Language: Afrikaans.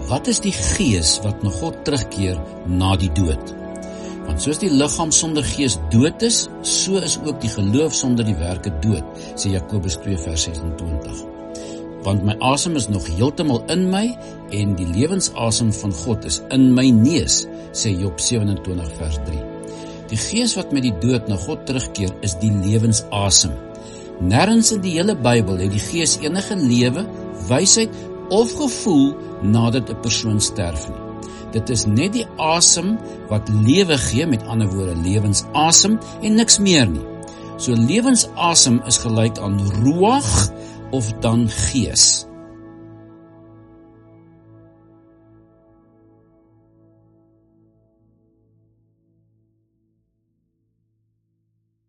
Wat is die gees wat na God terugkeer na die dood? Want soos die liggaam sonder gees dood is, so is ook die geloof sonder die werke dood, sê Jakobus 2 vers 26. Want my asem is nog heeltemal in my, en die lewensasem van God is in my neus, sê Job 27 vers 3. Die gees wat met die dood na God terugkeer, is die lewensasem. Nêrens in die hele Bybel het die gees enige lewe, wysheid of gevoel nadat 'n persoon sterf nie. Dit is net die asem wat lewe gee, met ander woorde lewensasem, en niks meer nie. So lewensasem is gelyk aan ruach of dan gees.